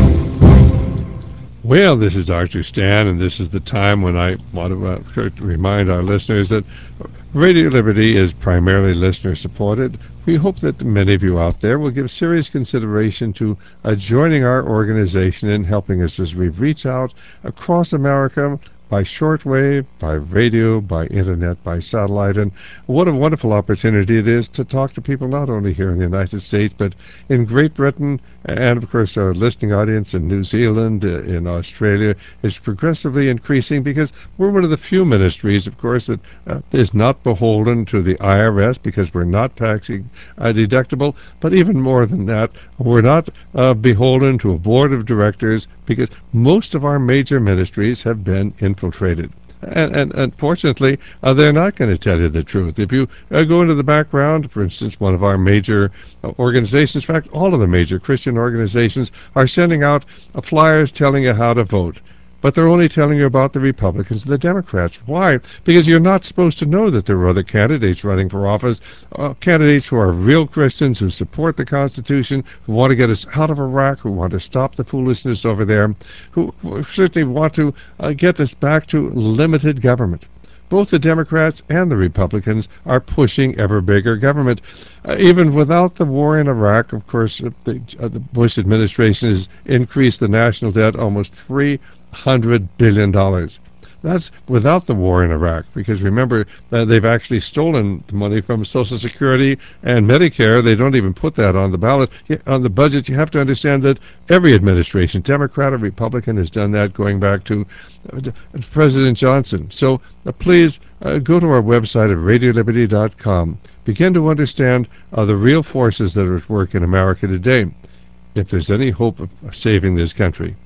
Well, this is Doctor Stan, and this is the time when I want to uh, remind our listeners that Radio Liberty is primarily listener-supported. We hope that many of you out there will give serious consideration to uh, joining our organization in helping us as we reach out across America by shortwave, by radio, by internet, by satellite. And what a wonderful opportunity it is to talk to people not only here in the United States, but in Great Britain, and of course our listening audience in New Zealand, uh, in Australia, is progressively increasing because we're one of the few ministries, of course, that uh, is not beholden to the I R S because we're not taxing uh, deductible, but even more than that, we're not uh, beholden to a board of directors because most of our major ministries have been infiltrated. And, and unfortunately, uh, they're not going to tell you the truth. If you uh, go into the background, for instance, one of our major uh, organizations, in fact, all of the major Christian organizations are sending out uh, flyers telling you how to vote. But they're only telling you about the Republicans and the Democrats. Why? Because you're not supposed to know that there are other candidates running for office, uh, candidates who are real Christians, who support the Constitution, who want to get us out of Iraq, who want to stop the foolishness over there, who, who certainly want to uh, get us back to limited government. Both the Democrats and the Republicans are pushing ever bigger government. Uh, even without the war in Iraq, of course, uh, the, uh, the Bush administration has increased the national debt almost three hundred billion dollars. That's without the war in Iraq, because remember, uh, they've actually stolen money from Social Security and Medicare. They don't even put that on the ballot, on the budget. You have to understand that every administration, Democrat or Republican, has done that going back to uh, President Johnson. So uh, please uh, go to our website at radio liberty dot com. Begin to understand uh, the real forces that are at work in America today, if there's any hope of saving this country.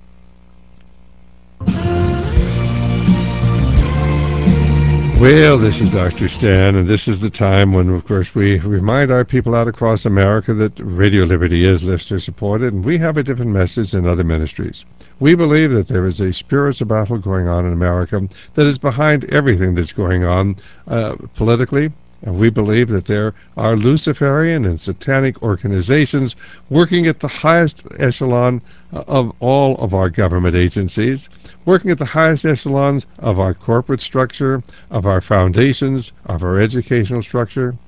Well, this is Doctor Stan, and this is the time when, of course, we remind our people out across America that Radio Liberty is listener-supported, and we have a different message than other ministries. We believe that there is a spiritual battle going on in America that is behind everything that's going on uh, politically, and we believe that there are Luciferian and satanic organizations working at the highest echelon of all of our government agencies, working at the highest echelons of our corporate structure, of our foundations, of our educational structure.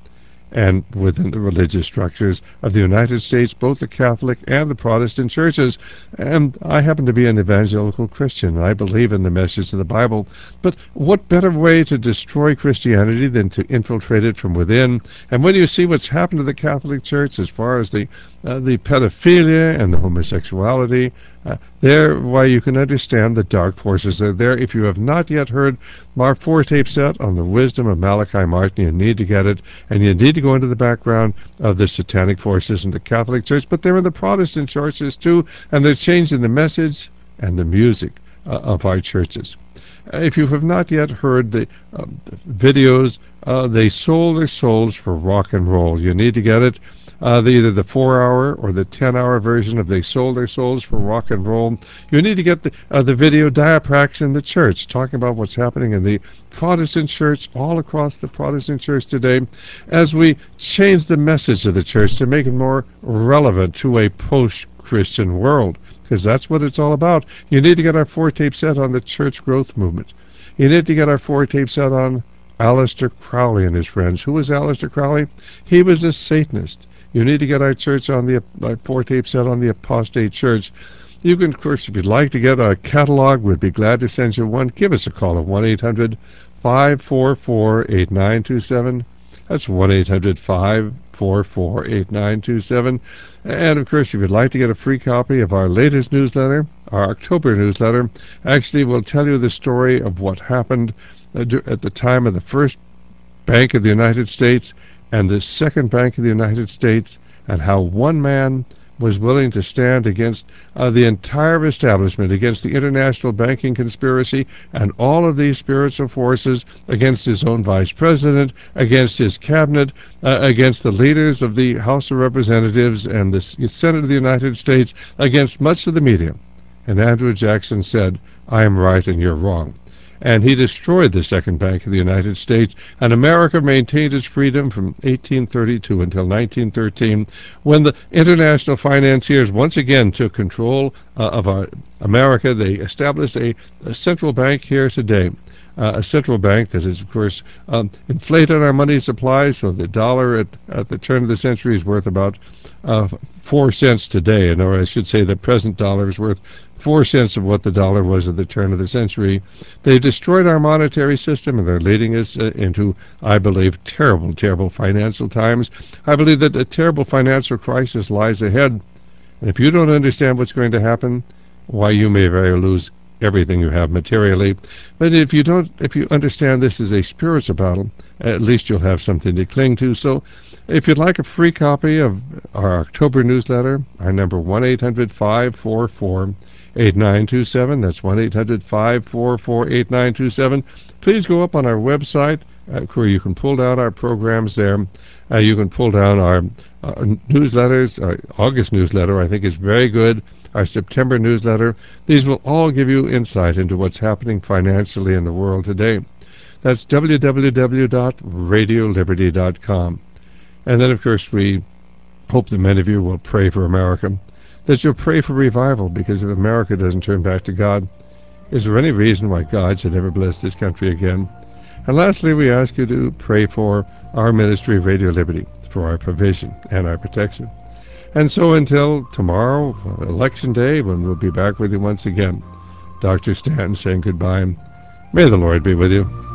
and within the religious structures of the United States, both the Catholic and the Protestant churches. And I happen to be an evangelical Christian, and I believe in the message of the Bible. But what better way to destroy Christianity than to infiltrate it from within? And when you see what's happened to the Catholic Church as far as the uh, the pedophilia and the homosexuality, uh, there, why, you can understand the dark forces that are there. If you have not yet heard our four-tape set on the wisdom of Malachi Martin, you need to get it, and you need to go into the background of the satanic forces in the Catholic Church, but they're in the Protestant churches too, and they're changing the message and the music uh, of our churches. Uh, if you have not yet heard the uh, videos, uh, they sold their souls for rock and roll. You need to get it. Uh, the, either the four-hour or the ten-hour version of They Sold Their Souls for Rock and Roll. You need to get the, uh, the video Diaprax in the Church, talking about what's happening in the Protestant church, all across the Protestant church today, as we change the message of the church to make it more relevant to a post-Christian world, because that's what it's all about. You need to get our four-tape set on the church growth movement. You need to get our four-tape set on Aleister Crowley and his friends. Who was Aleister Crowley? He was a Satanist. You need to get our church on the uh, four-tape set on the apostate church. You can, of course, if you'd like to get a catalog, we'd be glad to send you one. Give us a call at one eight hundred five four four eight nine two seven. That's one eight hundred five four four eight nine two seven. And, of course, if you'd like to get a free copy of our latest newsletter, our October newsletter, actually will tell you the story of what happened uh, at the time of the first Bank of the United States and the Second Bank of the United States, and how one man was willing to stand against uh, the entire establishment, against the international banking conspiracy and all of these spiritual forces, against his own vice president, against his cabinet, uh, against the leaders of the House of Representatives and the Senate of the United States, against much of the media. And Andrew Jackson said, "I am right and you're wrong." And he destroyed the Second Bank of the United States, and America maintained its freedom from eighteen thirty-two until nineteen thirteen, when the international financiers once again took control uh, of uh, America. They established a, a central bank here today, uh, a central bank that has, of course, um, inflated our money supply, so the dollar at, at the turn of the century is worth about uh, four cents today, and or I should say the present dollar is worth four cents of what the dollar was at the turn of the century. They've destroyed our monetary system, and they're leading us uh, into, I believe, terrible, terrible financial times. I believe that a terrible financial crisis lies ahead. And if you don't understand what's going to happen, why, you may very well lose everything you have materially. But if you don't, if you understand this is a spiritual battle, at least you'll have something to cling to. So if you'd like a free copy of our October newsletter, our number one eight hundred five four four eight nine two seven. That's one eight hundred five four four eight nine two seven. Please go up on our website uh, where you can pull down our programs there. Uh, you can pull down our uh, newsletters. Our August newsletter, I think, is very good. Our September newsletter. These will all give you insight into what's happening financially in the world today. That's w w w dot radio liberty dot com. And then, of course, we hope that many of you will pray for America, that you'll pray for revival, because if America doesn't turn back to God, is there any reason why God should ever bless this country again? And lastly, we ask you to pray for our ministry of Radio Liberty, for our provision and our protection. And so until tomorrow, Election Day, when we'll be back with you once again, Doctor Stan saying goodbye. May the Lord be with you.